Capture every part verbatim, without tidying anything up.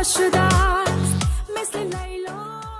شده مثل لیلا.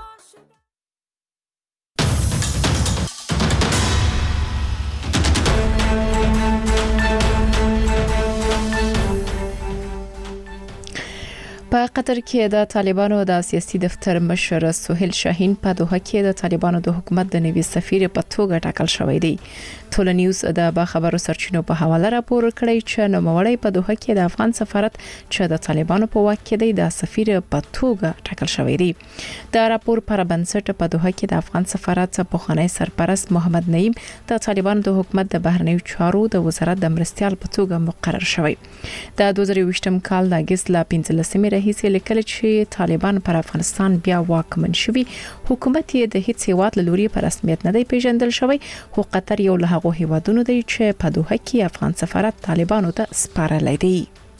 په قطر کې د طالبانو د سیاسي دفتر مشر سهیل شاهین په دوحه کې د طالبانو د حکومت د نوي سفیر په توګه ټاکل شوی دی. ټول نیوز د با خبرو سرچینو په حواله راپور کړی چې نوموړی په دوحه کې د افغان سفارت چې د طالبانو په واک کې دی د سفیر په توګه ټاکل شوی دی. د راپور پر بنسټ په دوحه کې د افغان سفارت پخوانی سرپرست محمد نعیم د طالبانو د حکومت د بهرنیو چارو د وزارت د مرستيال په توګه مقرر شوی. د دوه زره ویشتم کال د اگست لا پنځلسمې راهیسې لیکل چې طالبان پر افغانستان بیا واکمن شوي، حکومت یې د هیڅ هیواد له لوري په رسمیت نه دی پیژندل شوی، خو قطر یو له هغو هیوادونو دی چې په دوحه کې افغان سفارت طالبانو ته سپارلی دی.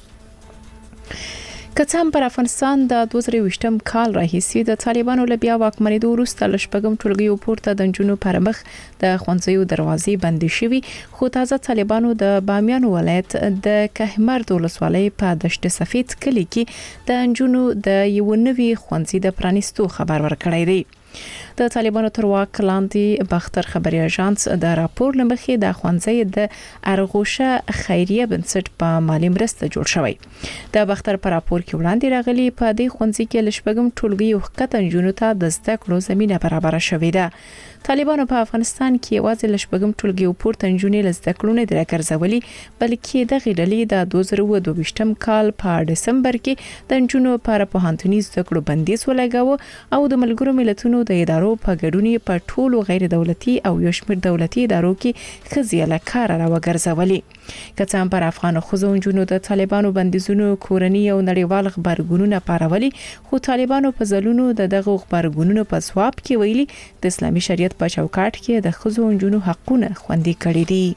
که څه هم پر افغانستان د دوه زره ویشتم کال راهیسې د طالبانو له بیا واکمنېدو وروسته له شپږم ټولګیو پورته د نجونو پر مخ د ښوونځیو دروازې بندې شوي، خو تازه طالبانو د بامیان ولایت د کهمرد ولسوالۍ په دشت سفید کلي کې د نجونو د یو نوي ښوونځي د پرانیستو خبر ورکړی دی. د طالبانو تر واک لاندې بختر خبري اژانس د راپور لمخې د ښوونځي د ارغوشه خیریه بنسټ په مالی مرسته جوړ شوی. د بختر پر راپور کې وړاندې راغلي په دې ښوونځي کې لشپګم ټولګي وخت نجونو ته د زده کړو زمينه برابر شوې ده. طالبانو په افغانستان کې یوازې لشپګم ټولګي پورته نجونې لزده کړو نه درکړځولي، بلکې د غیډلې د دوه زره دوه ویشتم کال په دسمبر کې د نجونو پر پوهنتوني زده کړو بندیز ولګاوه او د ملګرو ملتونو د ادارو په ګډون په ټولو غیر دولتي او یو شمېر دولتي ادارو کې خزي له کار راوګرځولي. که څه هم پر افغان خوځو نجونو د طالبانو بندیزونو کورنی او نړیوال خبرګونونه پارولي، خو طالبانو په ځلونو د دغه خبرګونونو په ځواب کې ویلي د اسلامي شریعت په چوکاټ کې د خوځو نجونو حقونه خوندي کړي دي.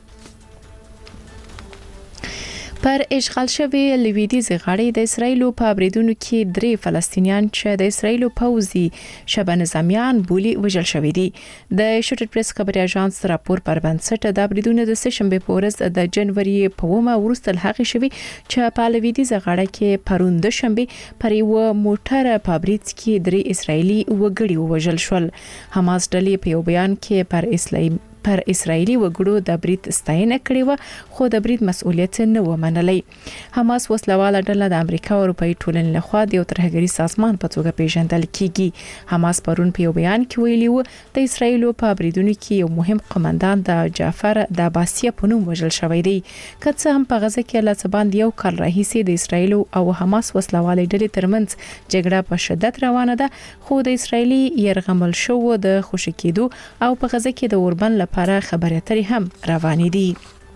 پر اشغال شوی لویدیز غاړې د اسرایلو په بریدونو کې درې فلسطینیان چې د اسرایلو پوځي شبه نظامیان بولی وژل شوی دي. د شوټر پریس خبري اژانس راپور پر بنسټ د بریدونو د سشنبه په ورځ د جنوري په ومه ورسته لغې شوی چې په لویدیز غاړه کې پروند شنبه پر یو موټر په برید کې درې اسرایلی وګړي وژل شول. حماس ډلې په یو بیان کې پر اسلام پر اسرایلی وګړو د برید ستاینه کړې و، خو د برید مسؤلیت نه و منلی. حماس وسلواله ډله د امریکا او اروپאי ټولنې لخوا د یو ترهګری سازمان په توګه پیژندل کیږي. حماس پرون په یو بیان کې ویلي و د اسرایلو په بریدونو کې یو مهم قومندان د جعفر د عباسیه په نوم وژل شوی دی. که څه هم په غزه کې له څباند یو کال راهیسې د اسرایلو او حماس وسلواله ډلې ترمنځ جګړه په شدت روانه ده، خو د اسرایلی يرغمل شو د خوشی کېدو او په غزه کې د اوربن لپاره خبرې اترې هم روانې دي.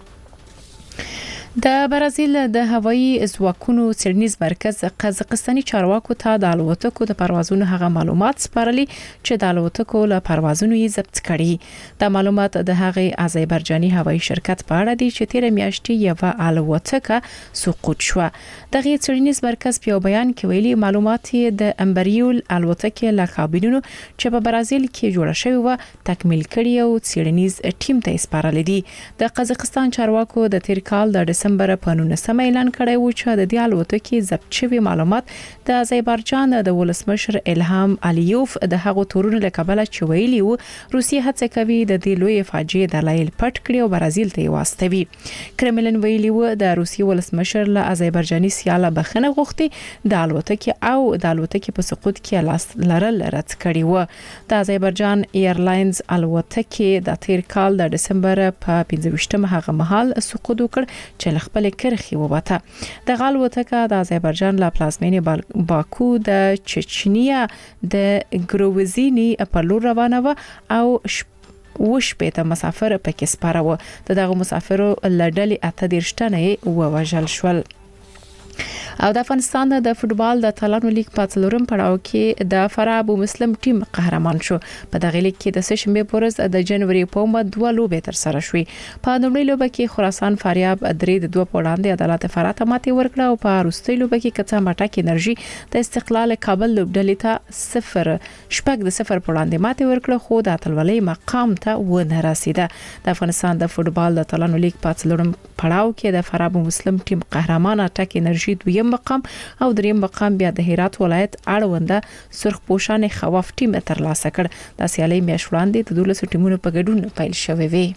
د برازیل د هوایي ځواکونو څېړنیز مرکز قزاقستاني چارواکو ته د الوتکو د پروازونو هغه معلومات سپارلي چې د الوتکو له پروازونو یې ضبط کړي. د معلومات د هغه آذربایجاني هوایي شرکت په اړه دي چې تیر میاشتې یو الوتکه سقوط شو. دغه څېړنیز مرکز په بیان کې ویلي معلومات د امبریول الوتکې له کابینونو چې په برازیل کې جوړه شوی و تکمیل کړي او څېړنیز ټیم ته سپارل دي. د قزاقستان چارواکو د تیر کال د دسمبر په نولسمه اعلان کړی و چې د دې الوتکې ضبط شوی معلومات د آذربایجان د ولسمشر الهام الیوف د هغو تورونو له کبله چې ویلي و روسیه هڅه کوي د دې لوی فاجعې دلایل پټ کړي او برازیل ته واستوي. کرملن ویلي و د روسیې ولسمشر له آذربایجاني سیاله بخنه غوښتي د الوتکې او د الوتکې په سقوط کې لاس لرل رد کړي و. د آذربایجان ایرلاینز الوتکې د تیر کال د دسمبر په پنځه ویشتمه هغه مهال سقوط وکړ چې خپل کرخي وبته. د الوتکه د آذربایجان له پلازمینې باکو د چچنیا د ګروزینی په لور روانه و او وش پېته مسافر پکې سپاره و. د دغه مسافرو لړډلې اته دېرش تنه ووژل شول. او د افغانستان د فوتبال د اتلانو لیگ په څلورم پړاو کې د فراه ابو مسلم ټیم قهرمان شو. په دغه لیگ کې د سشنبه په ورځ د جنوري په اومه دوه لوبې تر سره شوې. په لومړۍ لوبه کې خراسان فاریاب درې د دوه په وړاندې عدالت فراه ته ماتې ورکړه او په وروستۍ لوبه کې کڅا مټک انرژي د استقلال کابل لوبډلې ته صفر شپږ د صفر په وړاندې ماتې ورکړه، خو د اتلولۍ مقام ته ونه رسیده. د افغانستان د فوتبال د اتلانو لیگ په څلورم پړاو کې د فراه ابو مسلم ټیم قهرمان اټک انرژي دویم دویم مقام او دریم مقام بیا د هرات ولایت اړونده سرخ پوشان خواف ټیم ترلاسه کړ د سیالي میاشت وړاندې د دولس ټیمونو په ګډون پیل شوې وي.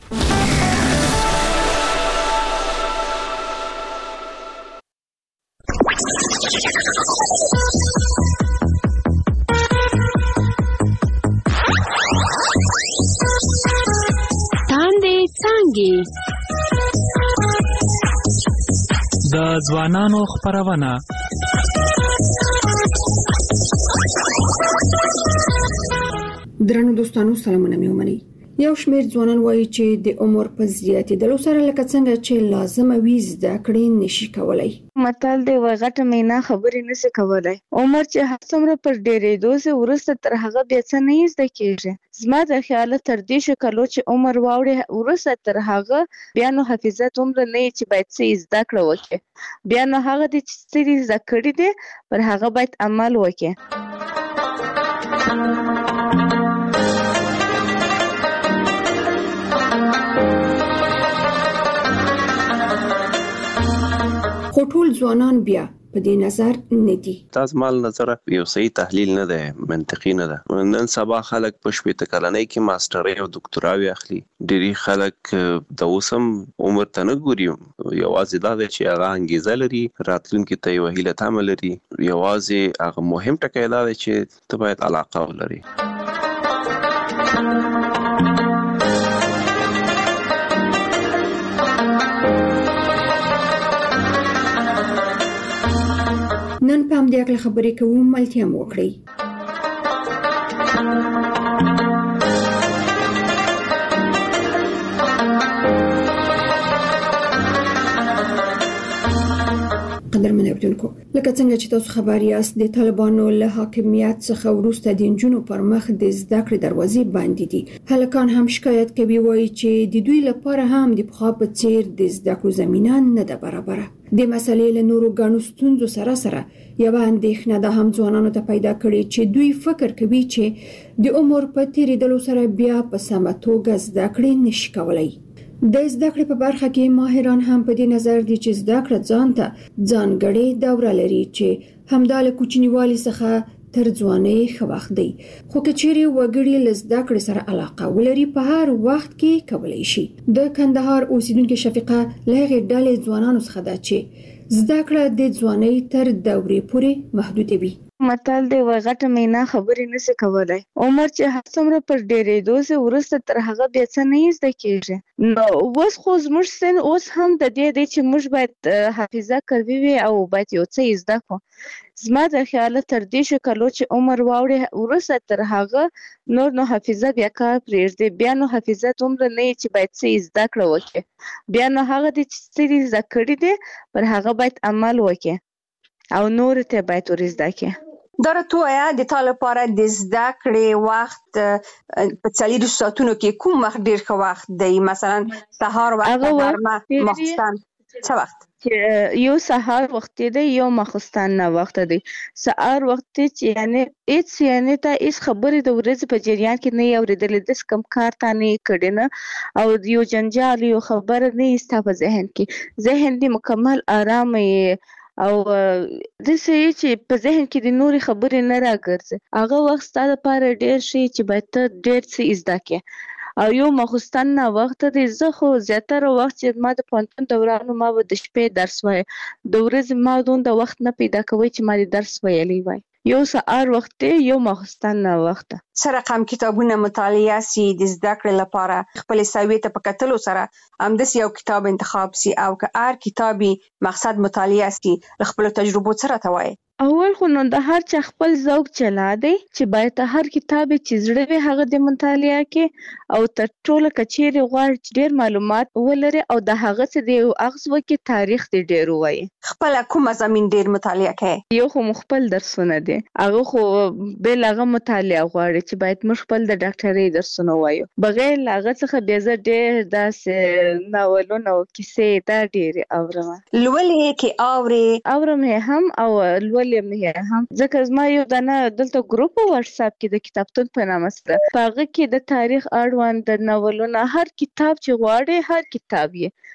د ځوانانو خپرونه درنو دوستانو سلامونه مې ومنئ. یو شمېر ځوانان وایي چې د عمر په زیاتېدلو سره لکه څنګه چې لازمه وي زده کړې نشي کولای. متل دی وای غټه مینا خبرې نشي کولای. عمر چې هر څومره پر ډېرېدو سه ورسته تر هغه بیا څه نه زده کېږي. زما د خیال تر دې شو کلو چې عمر واوړي ورسته تر هغه بیا نو حافظه عمر نه چې باید څه زده کړو وکړي. بیا نو هغه د چې زده کړی دی پر هغه باید عمل وکړي. خو ټول ځوانان بیا په دې نظر نه دي. تاسو مال نظر یو صحیح تحلیل نه ده، منطقي نه ده. نن سبا خلک په شپږ کلنۍ کې ماسترۍ او دکتوراوي اخلي. ډېری خلک د اوسم عمر ته نه ګوري، یوازې دا چې هغه انګیزه لري، راتلونکي ته یو هیله تمه لري. یوازې هغه مهم ټکی دا دی چې ته باید علاقه ولري. نن په همدې اړه خبرې کوو، ملتیا مو وکړئ. قدرمن اوریدونکو، لکه څنګه چې تاسو خبر یاست د طالبانو له حاکمیت څخه وروسته د نجونو پر مخ د زده کړې دروازې بندې دي. هلکان هم شکایت کوي، وایي چې د دوی لپاره هم د پخوا په څیر د زده کړو زمینه نه ده برابره. د مسلې له نورو ګڼو ستونزو سره سره یوه اندېښنه ده هم ځوانانو ته پیدا کړې چې دوی فکر کوي چې د عمر په تېرېدلو سره بیا په سمه توګه زده کړې نشي کولای. د زده کړې په برخه کې ماهران هم په دې نظر دي چې زده کړه ځان ته ځانګړې دوره لري چې همدا له کوچنیوالي څخه تر ځوانۍ ښه وخت دی. خو که چیرې وګړي له زده کړې سره علاقه ولري په هر وخت کې کولی شي. د کندهار اوسیدونکې شفیقه له هغې ډلې ځوانانو څخه ده چې زده کړه د ځوانۍ تر دورې پورې محدوده وي. متل دی وای غټه مینا خبرې نشي کولای. عمر چې هر څومره پر ډېرېدو سه ورسته تر هغه بیا څه نه زده کېږي. نو اوس خو زموږ سن اوس هم د دې دی چې موږ باید حافظه قوي وي او باید یو څه زده کړو. زما د خیال تر دې شو کلو چې عمر واوړي ورسته تر هغه نور نو حافظه بیا کار پرېږدي. بیا نو حافظه عمر نه چې باید څه زده کړو وکړي. بیا نو هغه د چې زده کړی دی پر هغه باید عمل وکړي او نور ته باید ور زده کړي. دا راته د تا لپاره د زده کړې وخت په څلورو ساعتونو کې کوم وخت ډیر ښه وخت دی؟ مثلا سهار وخت، غرمه، ماخستن، څه وخت؟ یو سهار وخت دی، یو ماخستن نه وخت دی. سهار وخت چې یعنی هیڅ یعنی ته هیڅ خبرې د ورځې په جریان کې نه اورېدلې، د کم کار ته نه کړی نه او یو جنجال یو خبر نه ایسته په ذهن کې. ذهن دې مکمل آرام او د سې چې په ذهن کې د نوري خبرې نه راګرځي. هغه وخت ستاسو لپاره ډیر شي چې باید ته ډیر څه زده کړې. او یو ماخستن نه وخت دی. زه خو زیاتره وخت چې ما د پوهنتون دورانو ما به د شپې درس وای، د ورځې ما دومره وخت نه پیدا کوي چې ما د درس ویلی وای. یو سهار وخت دی، یو ماخستن نه وخت. څه رقم کتابونه مطالعه سي د زده کړې لپاره؟ خپل سوي ته په کتلو سره همداسې یو کتاب انتخاب سي او که هر کتابي مقصد مطالعه سي خپل تجربو سره ته وایي. اول خو نو د هر چا خپل ذوق چلا دی چې باید هر کتاب چې زړه وي هغه د مطالعه کې او تر ټولو کچېرې غواړي چې ډېر معلومات ولري او د هغه څه د اغز وکي تاریخ دې ډېر وایي. خپل کوم مضامین ډېر مطالعه کوي؟ یو خو خپل درسونه دي، هغه خو بل هغه مطالعه غواړي چې باید موږ خپل د ډاکټرۍ درسونه وایو. بغیر هغه څخه بیا زه ډېر داسې ناولونه او کیسې دا ډېرې اورم. لولې کې اورې؟ اورم هم او لولې مې هم، ځکه زما یو دانه دلته ګروپ په واتساپ کې د کتابتون په نامه سره په هغه کې د تاریخ اړوند د ناولونه هر کتاب چې غواړي هر کتاب یې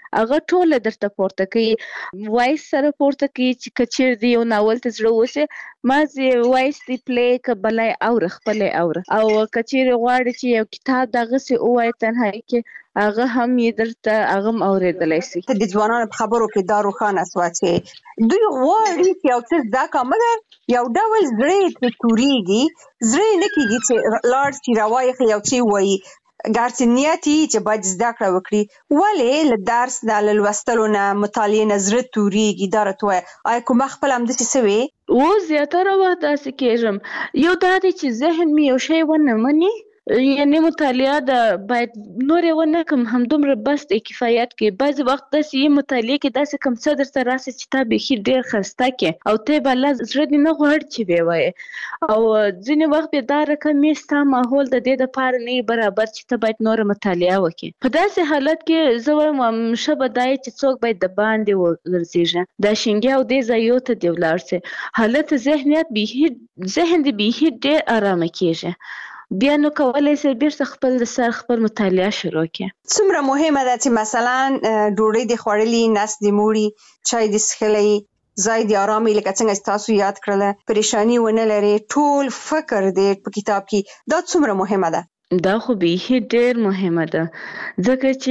هغه ټول درته پورته کوي وایس سره پورته کوي چې کچیر دی یو ناول ته زړه وسه ما زی وایس دی پلی کبلای او خپل اور او کچیر غواړي چې یو کتاب دغه سي اوای تنهایی کې هغه هم یې درته هغه اوریدلای شي. د ځوانانو په خبرو کې دا روښانه شوه چې دوی غواړي چې یو څه دا کومه یو ډول زړه ته توريږي زړه نه کیږي چې لارډ چې راوایي یو څه وایي ګارڅ نیتی چې باید زده کړه وکړي ولې له درس نه لوستلو نه مطالعه نظر توريږي دا راته آی کوم خپل هم د څه سوي او زیاتره وخت داسې کېږم یو دا دی چې ذهن می یو شی ونه مني یعنی مطالعه د باید نور ونه کوم هم دومره بس د کفایت کې بعض وخت داسې مطالعه کې داسې کم څه درته راسي چې تا به هی ډیر خسته کې او ته بل زړه دې نه غوړ چې وي وای او ځینې وخت به دا رقم ستا ماحول د دې د پاره نه برابر چې ته باید نور مطالعه وکړي په داسې حالت کې زه وایم شبه دای چې څوک باید د باندې ورزيږي دا شینګي او دې ځایو ته دی ولارسه حالت ذهنیت به ذهن دې به ډیر آرام کیږي بیا نو کولای شي بیرته خپل د سر خپل مطالعه شروع کړي. څومره مهمه ده چې مثلا ډوډۍ د خوړلې نس د موړي چای د سخلې ځای د آرامي لکه څنګه تاسو یاد کړل پریشانی ونه لري ټول فکر دې په کتاب کې دا څومره مهمه ده. دا خو به ډېر مهمه ده ځکه چې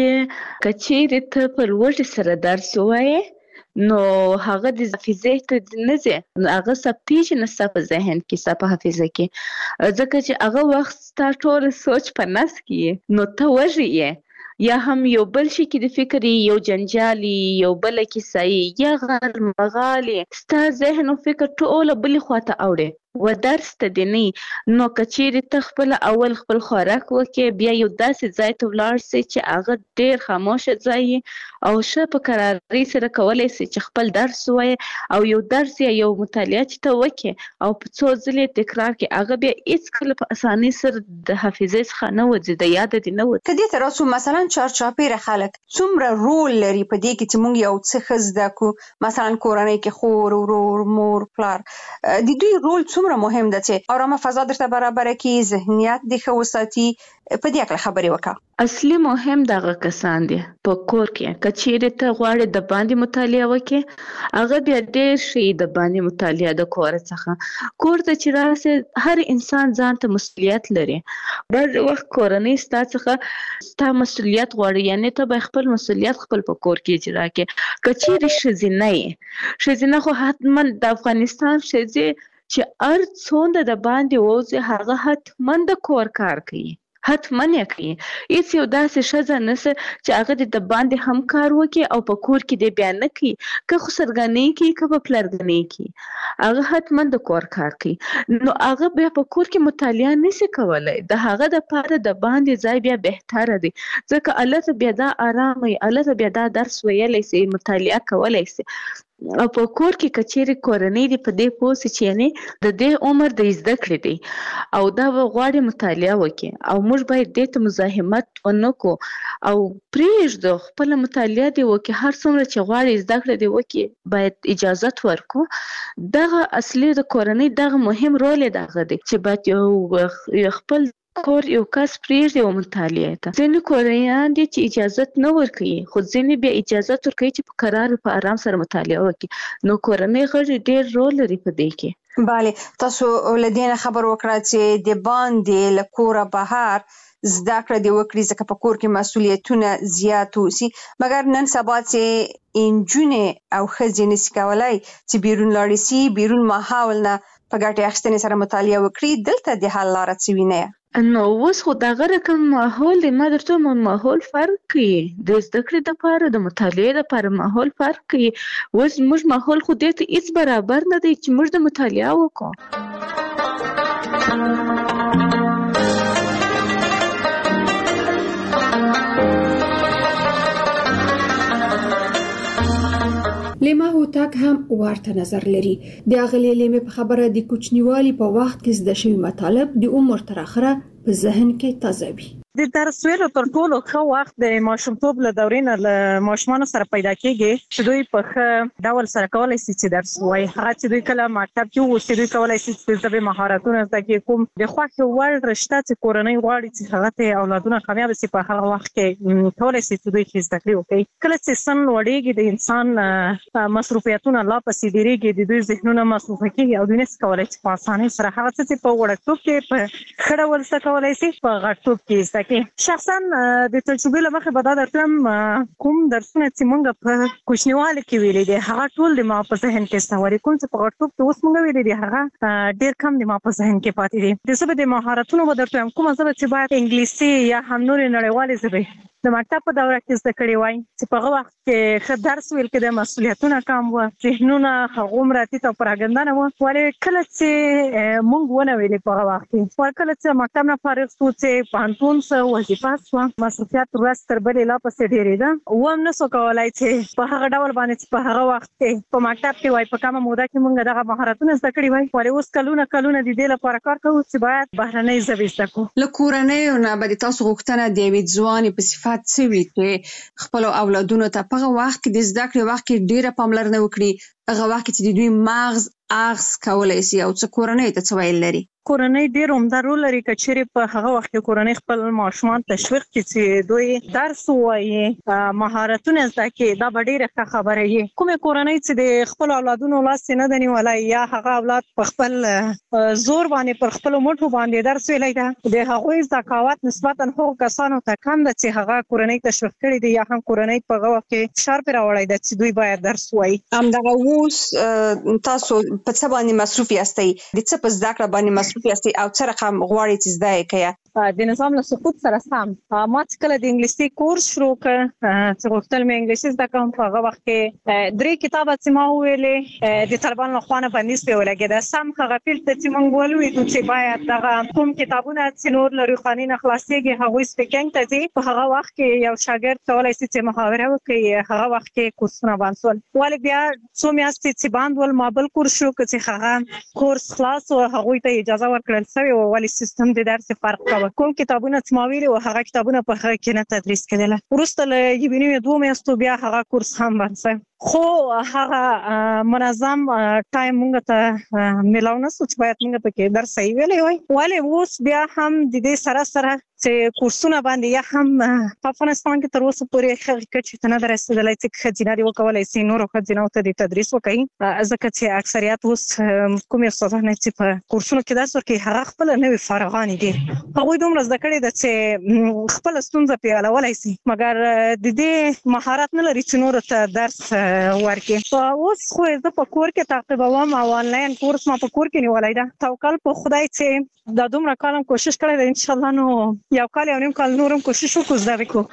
کچېرې ته پر وړ سره درس وایې نو هغه د حافظه ته نه ځي هغه سپیچ نه صف ذهن کې صف حافظه کې ځکه چې هغه وخت تا ټول سوچ په نس کې نو ته وږي یا هم یو بل شي کې د فکر یو جنجالي یو بل کیسه یا غیر مغالي ستا ذهن او فکر ټول بل خواته اوړي و درس ته دی نه نو کچېری ته خپل اول خپل خوراک وکي بیا یو داسې ځای ته ولاړ سي چې هغه ډېر خاموش ځای او شه په قراري سره کولای سي چې خپل درس وای او یو درس یا یو مطالعه چې ته وکي او په څو ځلې تکرار کې هغه بیا هیڅ کله په اسانۍ سره د حافظې څخه نه وځي د یاد دي نه وځي. کدي تر اوسه مثلا چارچاپیره خلک څومره رول لري په دې کې چې موږ یو څه خزده کو مثلا کورنۍ کې خور ورور مور پلار د دوی رول څومره مهم ده چې آرامه فضا درته برابر کړي ذهنیت د ښه وساتي په دې اړه خبرې وکړه. اصلي مهم دغه کسان دي په کور کې کچېرې ته غواړي د باندې مطالعه وکړي هغه بیا ډېر شي د باندې مطالعه د کور څخه کور ته چې راسي هر انسان ځان ته مسؤلیت لري بعض وخت کورنۍ ستا څخه ستا مسؤلیت غواړي یعنی ته به خپل مسؤلیت خپل په کور کې اجرا کړې کچېرې ښځینه یې ښځینه خو حتما د افغانستان ښځې چې ار څوند د باندې وځي هغه حتمن د کور کار کوي حتمن یې کوي هیڅ یو داسې ښځه نشته چې هغه د باندې هم کار وکړي او په کور کې دې بیا نه کوي که خو سرګنۍ کوي که په پلرګنۍ کوي هغه حتمن د کور کار کوي نو هغه بیا په کور کې مطالعه نشي کولای د هغه د پاره د باندې ځای بیا بهتره دی ځکه الله ته بیا دا آرام وي الله ته بیا دا درس ویلی شي مطالعه کولای شي او په کور کې کچېرې کورنۍ دی په دې پوسې چې یعنی د دې عمر د زده کړې دی او دا غواړي مطالعه وکړي او موږ باید دې ته مزاحمت ونکړو او پرېږدو خپل مطالعه دی وکړي هر څومره چې غواړي زده کړه دی وکړي باید اجازه ورکړو دغه اصلي د کورنۍ دغه مهم رول دغه دی چې باید یو خپل کور یو کس پرېږدي او مطالعه ته ځینې کورنیان دي چې اجازه نه ورکوي خو ځینې بیا اجازه ورکوي چې په قرار په آرام سره مطالعه وکړي نو کورنۍ غړي ډېر رول لري په دې کې. بله تاسو لدينا خبر وکړه چې د باندې له کوره بهر زده کړه دی وکړي ځکه په کور کې مسؤلیتونه زیات وسی مګر نن سبا چې انجونې او ښځې نشي کولای چې بیرون لاړې شي بیرون ماحول نه په ګټه اخیستنې سره مطالعه وکړي دلته د حل لاره څه وینئ؟ نو اوس خو دغه رقم ماحول د ما درته ماحول فرق کوي د زده کړې دپاره د مطالعې دپاره ماحول فرق کوي اوس موږ ماحول خو دې ته هېڅ برابر نه دی چې موږ د مطالعه وکړو. لیما هوتک هم ورته نظر لري د اغلی لیمه په خبره د کوچنیوالي په وخت کې زده شوی مطالب د عمر تر اخره په ذهن کې تازه وي. د درس ویلو تر ټولو ښه وخت د ماشومتوب له دورې نه له ماشومانو سره پیدا کېږي چې دوی په ښه ډول سره کولی شي چې درس ووایي. هغه چې دوی کله مکتب کې اوسي دوی کولی شي چې د ژبې مهارتونه زده کړي. کوم د خوښې وړ رشته چې کورنۍ غواړي چې هغه ته اولادونه کامیاب شي په هغه وخت کې کولی شي چې دوی چې زده کړې وکړي. کله چې سن لوړېږي د انسان مصروفیتونه لا پسې ډېرېږي، د دوی ذهنونه مصروفه کېږي او دوی نشي کولی چې په اسانۍ سره هغه څه چې په وړکتوب کې په ښه ډول زده کولی شي په غټتوب کې زده کړي. شخصا د تجربې له مخې به دا درته وایم کوم درسونه چې موږ په کوچنیوالي کې ویلي دي هغه ټول د ما په ذهن کې سته، کوم چې په غټتوب کې اوس موږ ویلي دي هغه ډېر کم د ما په ذهن کې پاتې دي. د ژبې د مهارتونو به درته وایم کومه ژبه چې باید انګلیسي یا هم نورې نړیوالې ژبې د مکتب په دوره کې زده کړې وای چې په هغه وخت کې ښه درس ویل کېده، مسؤلیتونه کم وو، ذهنونه هغومره ټیټ او پراګندانه وو. ولې کله چې موږ ونه ویلې په هغه وخت کې کله چې مکتب نه فارغ شو چې پوهنتون څه وظیفه شوه، مصروفیت ورځ تر بلې لا پسې ډېرېده، وم نشو کولی چې په هغه ډول باندې چې په هغه وخت کې په مکتب کې وای په کمه موده کې موږ دغه مهارتونه زده کړي وای. ولې اوس کلونه کلونه د دې لپاره کار کوو چې باید بهرنۍ ژبې زده کړو. له کورنیو نه به د تاسو غوښتنه د یوې ځوانې په صفت څه وي چې خپلو اولادونو ته په هغه وخت کې د زده کړې وخت کې ډېره پاملرنه وکړي، هغه وخت کې چې د دوی مغز اغز کولی شي او څه کورنۍ ته څه ویل لري؟ کورنۍ ډېر عمده رول لري که چیرې په هغه وخت کې کورنۍ خپل ماشومان تشویق کړي چې دوی درس ووایي، مهارتونه زده کړي، دا به ډېره ښه خبره وي. کومې کورنۍ چې د خپلو اولادونو لاس یې نه ده نیولی یا هغه اولاد په خپل زور باندې پر خپلو مټو باندې درس ویلی ده، د هغوی ذکاوت نسبتا هغو کسانو ته کم ده چې هغه کورنۍ تشویق کړي دي یا هم کورنۍ په هغه وخت کې فشار پرې راوړی ده چې دوی باید درس ووایي. همدغه اوس تاسو په څه باندې مصروف یاستئ؟ د څه په زده کړه باندې مصروف یاستئ او څه رقم غواړئ چې زده یې کړئ؟ د نظام له سقوط سره سم ما چې کله د انګلیسي کورس شروع کړ چې غوښتل مې انګلیسي زده کړم، په هغه وخت کې درې کتابه چې ما وویلې د طالبانو له خوا نه بندیز پرې ولګېده. سم هغه فیلډ ته چې موږ ولوېدو چې باید دغه کوم کتابونه چې نور له روښاني نه خلاصېږي هغوی سپیکینګ ته ځي، په هغه وخت کې یو شاګرد کولی شي چې محاوره وکړي. هغه وخت کې کورسونه بند شول، ولې بیا څو میاشتې چې بند ول ما بل کورس شروع کړ چې هغه کورس خلاص و، هغوی ته اجازه ورکړل شوې وه ولې سیستم د درس فرق کوه. کوم کتابونه چې ما ویلي وو هغه کتابونه په هغه کې نه تدریس کېدله. وروسته له یوې نیمې دوو میاشتو بیا هغه کورس هم بند شو، خو هغه منظم ټایم موږ ته میلاو نه شو چې باید موږ پکې درس صحیح ویلی وای. ولې اوس بیا هم د دې سره سره چې کورسونه باندې یا هم په افغانستان کې تر اوسه پورې هغه کچې ته نه ده رسېدلی چې ښځینه دې وکولی شي نورو ښځینو ته د تدریس وکړي، ځکه چې اکثریت اوس کومې استادانې چې په کورسونو کې درس ورکوي هغه خپله نوې فارغانې دي، هغوی دومره زده کړې ده چې خپله ستونزه پرې حلولی شي، مګر د دې مهارت نه لري چې نورو ته درس ورکړي. اوس خو زه په کور کې تعقیبوم او آنلاین کورس ما په کور کې نیولی ده. توکل په خدای چې دا دومره کال هم کوشش کړی ده، انشاءالله نو یو کال یو نیم کال نور هم کوشش وکړو زده وکړو.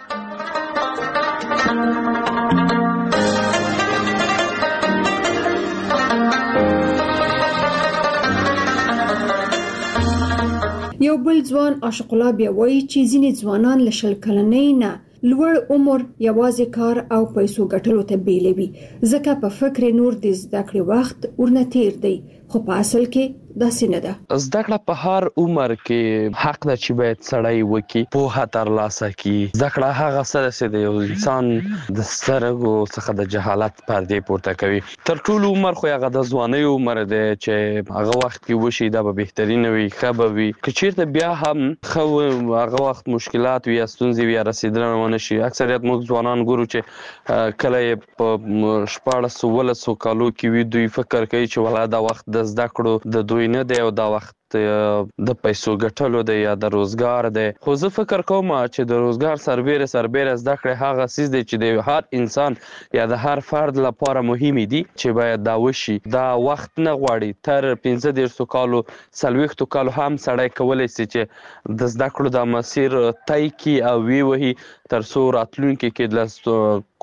یو بل ځوان عاشق الله بیا وایي چې ځینې ځوانان له شل کلنۍ نه لوړ عمر یوازې کار او پیسو ګټلو ته بیلوي، ځکه په فکر نور د زده کړې وخت ورنه تیر دی، خو په اصل کې داسې نه ده. زده کړه په هر عمر کې حق ده چې باید سړی وکړي، پوهه ترلاسه کړي. زده کړه هغه څه ده چې د یو انسان د سترګو څخه د جهالت پردې پورته کوي. تر ټولو عمر خو هغه د ځوانۍ عمر دی چې هغه وخت کې وشي دا به بهترینه وي، ښه به وي. که چېرته بیا هم ښه هغه وخت مشکلات وي یا ستونزې وي یا رسېدنه ونه شي، اکثریت موږ ځوانان ګورو چې کله یې په شپاړسو اوولسو کالو کې وي دوی فکر کوي چې ولا دا وخت د زده کړو د دوی نه دی او دا وخت د پیسو ګټلو دی یا د روزګار دی. خو زه فکر کوم چې د روزګار سربیره سربیره زده کړې هغه څیز دی چې د هر انسان یا د هر فرد لپاره مهمې دي چې باید دا وشي. دا وخت نه غواړي، تر پنځه دېرشو کالو څلوېښتو کالو هم سړی کولی شي چې د زده کړو دا مسیر طی کړي او ویې وهي تر څو راتلونکي کې د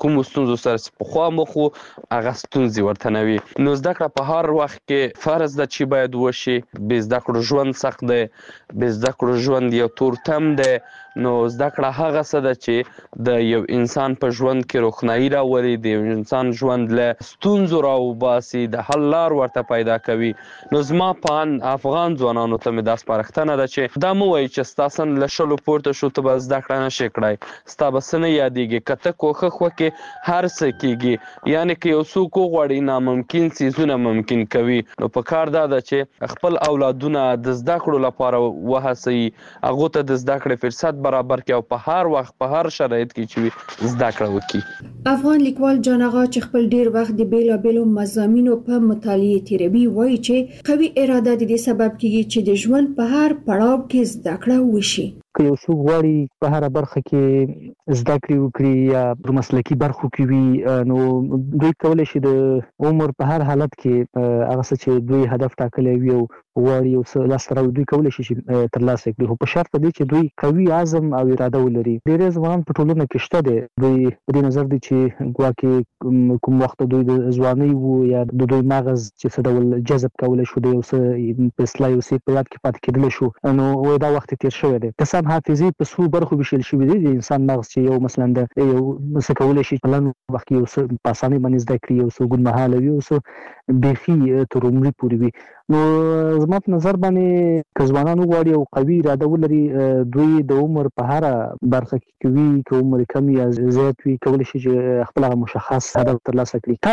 کوم ستونزو سره په خوا مخو هغه ستونزې ورته نه وي. نو زده کړه په هر وخت کې فرض ده چې باید وشي. بې زده کړو ژوند سخت دی، بې زده کړو ژوند یو تورتم دی. نو زده کړه هغه څه ده چې د یو انسان په ژوند کې روښنايي راولي، د یو انسان ژوند له ستونزو راوباسي، د حل لار ورته پیدا کوي. نو زما په ان افغان ځوانانو ته مې دا سپارښتنه ده چې دا مو وایي چې ستا سن له شلو پورته شو ته به زده کړه نشې کړی، ستا به څه نه یادېږي. که ته کوښښ وکړې هر څه کېږي. یعنې که یو څوک وغواړي ناممکن څیزونه ممکن کوي. نو په کار دا ده چې خپل اولادونه د زده کړو لپاره وهڅوي، هغو ته د زده کړې فرصت برابر کړي او په هر وخت په هر شرایط کې چې وي زده کړه وکړي. افغان لیکوال جان آغا چې خپل ډیر وخت د بیلابیلو مضامینو په مطالعه تیروي وایي چې قوي اراده د دې سبب کیږي چې د ژوند په هر پړاو کې زده کړه وشي. که یو څوک غواړي په هر برخه کې زده کړې وکړي یا په مسلکي برخو کې وي، نو دوی کولی شي د عمر په هر حالت کې هغه څه چې دوی هدف ټاکلی وي او غواړي یو څه لاسته راوړي دوی کولی شي چې ترلاسه کړي، خو په شرط دی چې دوی قوي عزم او اراده ولري. ډېری ځوانان په ټولنه کې شته دي، دوی په دې نظر دي چې ګواکې کوم وخت دوی د ځوانۍ وو یا د دوی مغز چې څه ډول جذب کولی شو د یو څه په اصطلاح یو څه په یاد کې پاتې کېدلی شو، نو وایي دا وخت تېر شوی دی. که حافظې په څو برخو ویشل شوي دي. د انسان مغز چې یو مثلا د یو څه کولی شي په لنډ وخت کې یو څه په اسانۍ باندې زده کړي، یو څه اوږدمهاله وي، یو څه بیخي تر عمري پورې وي. نو زما په نظر باندې که ځوانان وغواړي او قوي اراده ولري، دوی د عمر په هره برخه کې وي، که عمر کم یا زیات وي، کولی شي چې خپل هغه مشخص هدف ترلاسه کړي.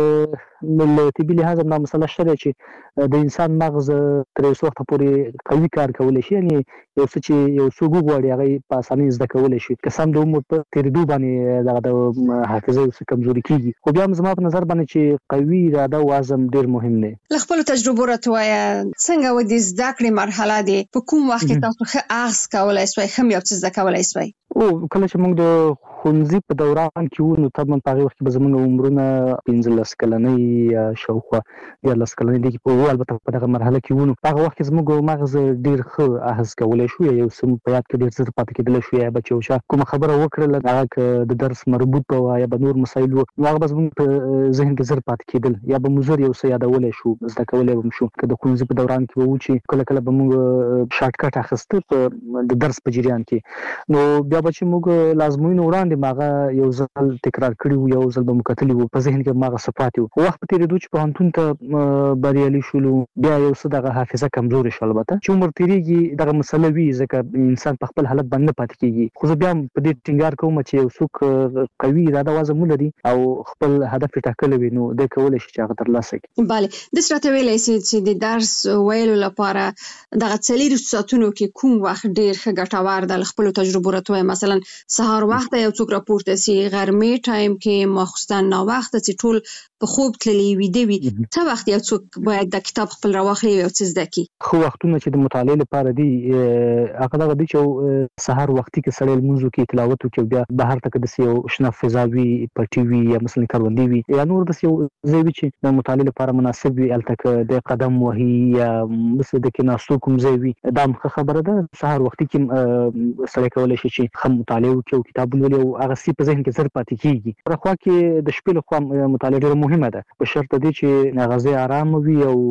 طبعا له طبي لحاظه دا مسله شته ده چې د انسان مغز تر اوسه وخته پورې قوي کار کولی شي. یعنې یو څه چې یو څوک وغواړي هغه په اسانۍ زده کولی شي. که سم د عمر په تېرېدو باندې دغه د حافظه یو څه کمزوري کېږي، خو بیا هم زما په نظر باندې چې قوي اراده او عزم ډېر مهم دی. له خپلو تجربو راته وایه څنګه و د زده کړې مرحله دی، په کوم وخت کې تاسو ښه اخذ کولی سوی، ښه م یو څه زده کولی سوی؟ او کله چې موږ د ښوونځي په دوران کې وو، نو طبعا په هغې وخت کې به زموږ عمرونه پنځلس کلنۍ یا شاوخوا دیارلس کلنۍ دي کې په البته په دغه مرحله کې وو. نو په هغه وخت کې زموږ مغز ډېر ښه اخذ کولی شو، یا یو څه په یاد کې ډېر زر پاتې کېدلی شو، یا به چې یو چا کومه خبره وکړله هغه که د درس مربوط وه یا به نور مسایل وو، نو هغه به زموږ په ذهن کې زر پاتې کېدل، یا به مو زر یو څه یادولی شو، زده کولی به مو شو. که د ښوونځي په دوران کې به وو چې کله کله به موږ شارټکټ اخیسته په د درس په جریان کې، نو بیا به چې موږ لازموینو وړاندې به هغه یو ځل تکرار کړي وو، یو ځل به مو کتلي وو، په ذهن کې به هغه څه پاتې وو. وخت په تېرېدو چې پوهنتون ته بریالي شولو، بیا یو څه دغه حافظه کمزورې شوه. البته چې عمر تېرېږي دغه مسله وي، ځکه انسان په خپل حالت باندې نه پاتې کېږي. خو زه بیا هم په دې ټینګار کوم چې یو څوک قوي اراده او عزم ولري او خپل هدف یې ټاکلی وي، نو دی کولی شي چې هغه ترلاسه کړي. بله، داسې راته ویلی سي چې د درس ویلو لپاره دغه څلېرویشت ساعتونو کې کوم وخت ډېر ښه ګټور ده؟ له خپلو تجربو راته وایه، مثلا سهار وخته یو څوک راپورته سي، غرمې ټایم کې، ماخوستن ناوخته چې ټول په خوب تللي ویده وي، څه وخت یو څوک باید د کتاب خپل راواخلي او څه زده کړي؟ ښه وختونه چې د مطالعې لپاره دي هغه دغه دي چې سهار وختي کې سړی لمونځ وکړي، تلاوت وکړي، بیا بهر ته که داسې یو شنه فضا وي، پټي وي یا مثلا کروندې وي یا نور داسې یو ځای وي چې د مطالعې لپاره مناسب وي، هلته که د قدم وهي یا مثل د کېناستو کوم ځای وي، دا هم ښه خبره ده. سهار وختي کې سړی کولی شي چې ښه مطالعه وکړي او کتاب ولولي او هغه څه په ذهن کې زر پاتې کېږي. په خوا کې د شپې لخوا مطالعه ډېره مهمه ده، په شرط دی چې هغه ځای ارامه وي او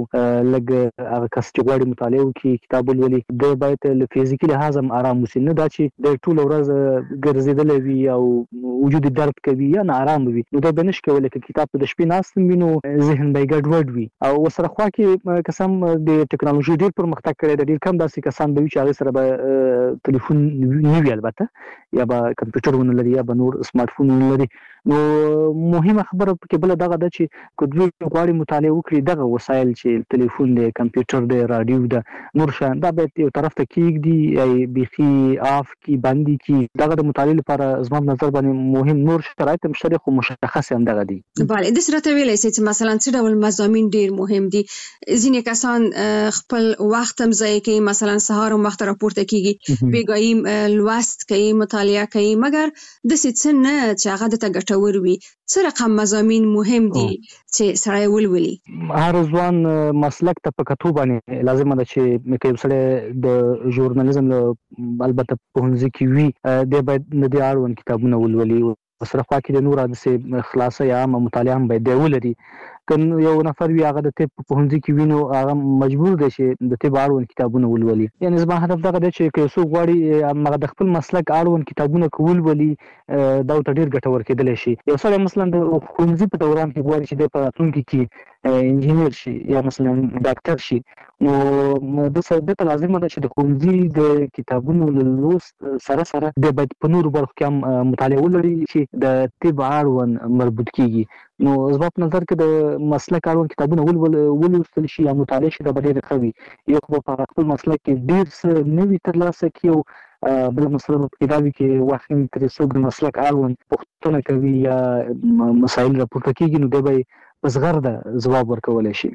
لږ هغه کس چې غواړي مطالعه وکړي، کتاب ولولي، دی باید له فزیکي لحاظ هم ارام اوسي، نه دا چې دی ټوله ورځ ګرځېدلی وي او وجود درد کوي یا ناارامه وي، نو دی به نشي کولی. که کتاب ته د شپې ناست وي نو ذهن به یې ګډوډ وي. او ورسره خوا کې که څه هم د ټکنالوژي ډېر پرمختګ کړی دی، ډېر کم داسې کسان به وي چې هغې سره به تلیفون نه وي البته، یا به کمپیوټر ونه لري یا به نور سمارټ فون ونه لري. نو مهمه خبره پکې بله دغه ده چې که دوی غواړي مطالعه وکړي، دغه وسایل چې تلیفون دی، کمپیوټر دی، راډیو ده، نور شیان، دا باید یو طرف ته کېږدي یا بیخي آف کړي، بندې کړي. دغه د مطالعې لپاره زما په نظر باندې مهم نور شرایط هم شته خو مشخص هم دغه دي. بله، داسې راته ویلی سئ چې مثلا څه ډول مضامین ډېر مهم دي؟ ځینې کسان خپل وخت هم ضایع کوي، مثلا سهار هم وخته راپورته کېږي، بېګایي لوست کوي، مطالعه کوي، مګر داسې څه نه چې هغه درته ګټور وي. څه رقم مضامین مهم دي چې سړی ولولي؟ هر ځوان مسلک ته په کتو باندې لازمه ده چې که یو سړی د ژورنالیزم له البته پوهنځي کې وي، دی باید د دې اړوند کتابونه ولولي، سره خوا کې د نور د سه خلاصه یا مطالعه هم باید ولري. کله یو نفر وی هغه د طب په هنځي کې وینو هغه مجبور دی چې د طب اړوند کتابونه ولولي. یعنی زما هدف دغه دی چې که څوک غواړي هغه د خپل مسلک اړوند کتابونه کول ولي دا ته ډیر ګټور کېدلی شي. یو سړی مثلا د هنځي په دوران کې غواړي چې د راتلونکي کې انجینر شي یا مثلا ډاکټر شي، نو د څه د لازم ده چې د هنځي د کتابونو لوست سره سره د باید په نور برخو کې هم مطالعه ولري چې د طب اړوند مربوط کیږي. نو زما په نظر کې د مسلک اړوند کتابونه ول ولوستل شي یا مطالعه شي دا به ډېر ښه وي. یو خو په خپل مسلک کې ډېر څه نوي ترلاسه کړي او بل مسله په کې دا وي چې وخت ترې څوک د مسلک اړوند پوښتنه کوي یا مسایل راپورته کېږي نو دی به یې په زغرده ځواب ورکولی شي.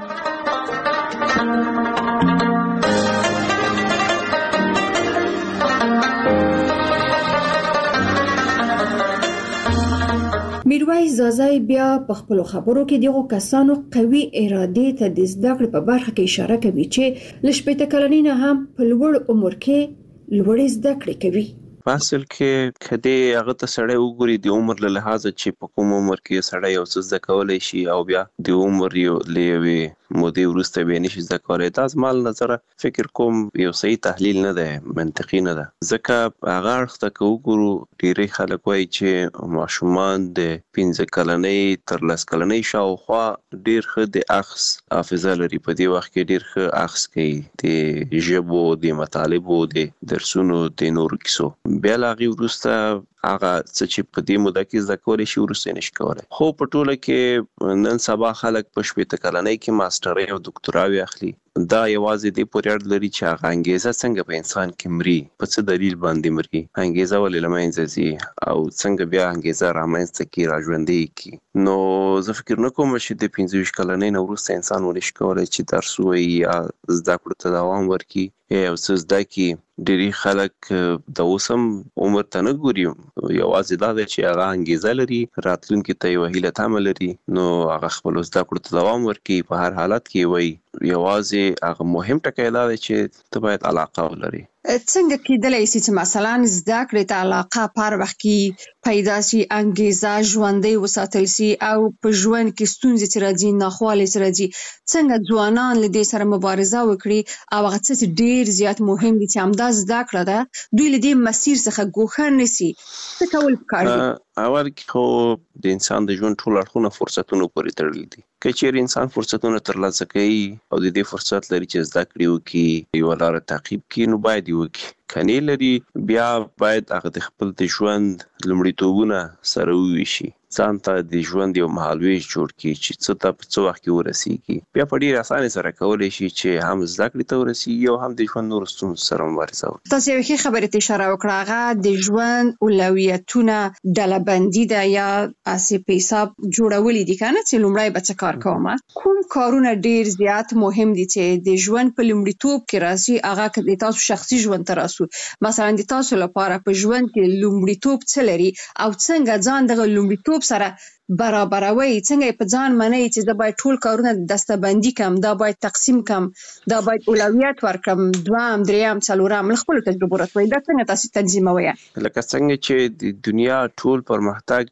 میرویس زازای بیا په خپل خبرو کې دغه کسانو قوي اراده ته د زده کړې په برخه کې اشاره کوي چې لشپېته کلنۍ نه هم په لوړ عمر کې لوړ زده کړې کوي. اصل کې کدی هغه ته سړی وګوري د عمر له لحاظه چې په کوم عمر کې سړی یو څه زده کولی شي او بیا د عمر یو لیوي مودې وروسته به نشي زده کولی. دا زما له نظره فکر کوم یو صحیح تحلیل نه دی، منطقي نه ده. ځکه هغه اړخ ته که وګورو ډېری خلک وایي چې ماشومان د پنځه کلنۍ تر لس کلنۍ شاوخوا ډېر ښه د اخذ حافظه لري، په دې وخت کې ډېر ښه اخذ کوي د ژبو، د مطالبو، د درسونو، د نورو کیسو. بیا له هغې وروسته هغه څه چې په دې موده کې زده کولی شي وروسته یې نشي کولی. خو په ټوله کې نن سبا خلک په شپېته کلنۍ کې ماسټرۍ او دکتوراوې اخلي. دا یوازې دې پورې اړه لري چې هغه انګیزه څنګه په انسان کې مري، په څه دلیل باندې مري، انګیزه ولې له منځه ځي او څنګه بیا انګیزه رامنځته کړي، راژوندۍ کړي. نو زه فکر نه کوم چې د پنځه ویشت کلنۍ نه وروسته انسان ونشي کولی چې درس ووایي یا زده کړو ته دوام ورکړي یا یو څه زده کړي. ډېری خلک د اوس هم عمر ته نه ګوري، یوازې دا ده چې هغه انګیزه لري، راتلونکي ته یوه هیله تمه لري، نو هغه خپلو زده کړو ته دوام ورکړي. په هر حالت کې وایي یوازې هغه مهم ټکی دا دی چې ته باید علاقه ولري. څنګه کېدلی شي چې مثلا زده کړې ته علاقه په هر وخت کې پیدا شي، انګیزه ژوندۍ وساتل شي او په ژوند کې ستونزې چې راځي، ناخوالې چې راځي، څنګه ځوانان له دې سره مبارزه وکړي او هغه څه چې ډېر زیات مهم دي چې همدا زده کړه ده دوی له دې مسیر څخه ګوښه نه شي، څه کول پکار دي؟ اول کې خو د انسان د ژوند ټول اړخونه فرصتونو پورې تړلي دي. که چیرې انسان فرصتونه ترلاسه کوي او د دې فرصت لري چې زده کړې وکړي، یوه لاره تعقیب کړي، نو باید یې وکړي. که نه لري بیا باید هغه د خپل د ژوند لومړیتوبونه سره وویشي، ځان ته د ژوند یو مهالویش جوړ کړي چې څه ته په څه وخت کې ورسیږي. بیا په ډېرې اسانۍ سره کولی شي چې هم زده کړې ته ورسیږي او هم د ژوند نورو ستونزو سره مبارزه وکړي. تاسو یوې ښې خبرې ته اشاره وکړه، هغه د ژوند اولویتونه ډله‌بندي ده یا هسې په حساب جوړولي دي که نه، چې لومړی به څه کار کوم. کوم کارونه ډېر زیات مهم دي چې د ژوند په لومړیتوب کې راځي؟ هغه که د تاسو شخصي ژوند ته راسو، مثلا د تاسو لپاره په ژوند کې لومړیتوب څه لري او څنګه ځان دغه لومړیتوب سره برابروي، څنګه یې په ځان منئ چې زه باید ټول کارونه دسته‌بندي کړم، دا باید تقسیم کړم، دا باید اولویت ورکړم، دوهم، دریم، څلورم، له خپلو تجربو راته وایئ دا څنګه تاسو تنظیموئ؟ لکه څنګه چې د دنیا ټول پرمختګ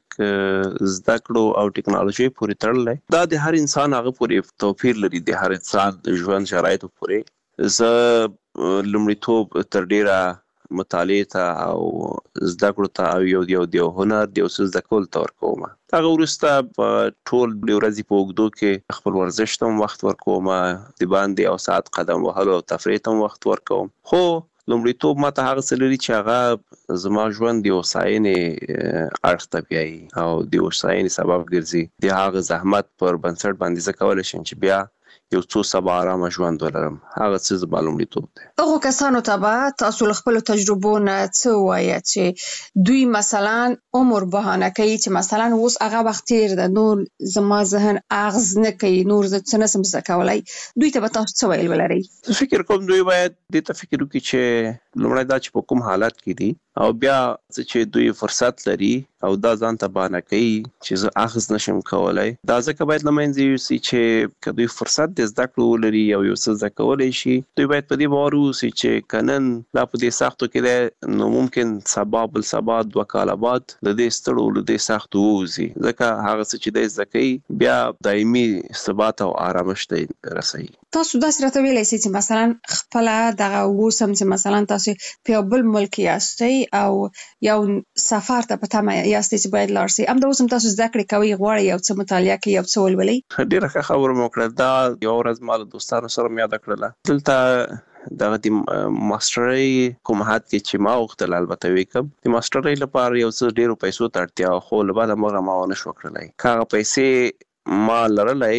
زده کړو او ټکنالوژي پورې تړلی، دا د هر انسان هغه پورې توپیر لري، د هر انسان د ژوند شرایطو پورې. زه لومړیتوب تر ډېره مطالعې ته او زده کړو ته او یو یو د یو هنر د یو څه زده کولو ته ورکوم. هغه وروسته په ټول د ورځې په اوږدو کې خپل ورزش ته هم وخت ورکوم، د باندې یو ساعت قدم وهلو او تفریح ته هم وخت ورکوم. خو لومړیتوب ماته هغه څه لري چې هغه زما ژوند د هوساینې اړخ ته بیایي او د هوساینې سبب ګرځي. د هغه زحمت پر بنسټ باندې زه کولی شم چې بیا یو څو سبا آرامه ژوند ولرم. هغه څه زما لومړیتوب دی. هغو کسانو ته به تاسو له خپلو تجربو نه څه ووایه چې دوی مثلا عمر بهانه کوي چې مثلا اوس هغه وخت تېر ده، نور زما ذهن اغز نه کوي، نور زه څه نشم زده کولی، دوی ته به تاسو څه ویل ولرئ؟ فکر کوم دوی باید دې ته فکر وکړي چې لومړی دا چې په کوم حالت کې دي، او بیا چې دوی فرصت لري او دا ځان ته بانه کوي چې زه اخذ نشم کولای دا ځکه باید لمنځه یوسي چې کدوې فرصت د زده کړو لري او یو څه زده کولای شي دوی باید په دې باور اوسي چې کنن لا په دې سختو کې نو ممکن سبا بل سبا دوه کاله بعد د دې ستړو له دې سختو ووځي ځکه هغه څه چې د زده کوي بیا دایمي ثبات او آرامش ته رسوي. تاسو داسې راته ویلی سئ چې مثلا خپل دغه وسم چې مثلا تاسو په بل ملک یاستئ او یو سفر ته په تمه یاستئ چې باید لاړ شئ. همدا اوس هم تاسو زده کړې کوئ غواړئ یو څه مطالعه کوئ یو څه ولولئ. ډېره ښه خبره مو وکړه. دا یوه ورځ ما له دوستانو سره مې یاده کړله دلته دغه د ماسټرۍ کوم حد کې چې ما غوښتل البته وکړم د ماسټرۍ لپاره یو څه ډېرو پیسو ته اړتیا خو له بعده مغه ما ونه شو کړلی که هغه پیسې ما لرلی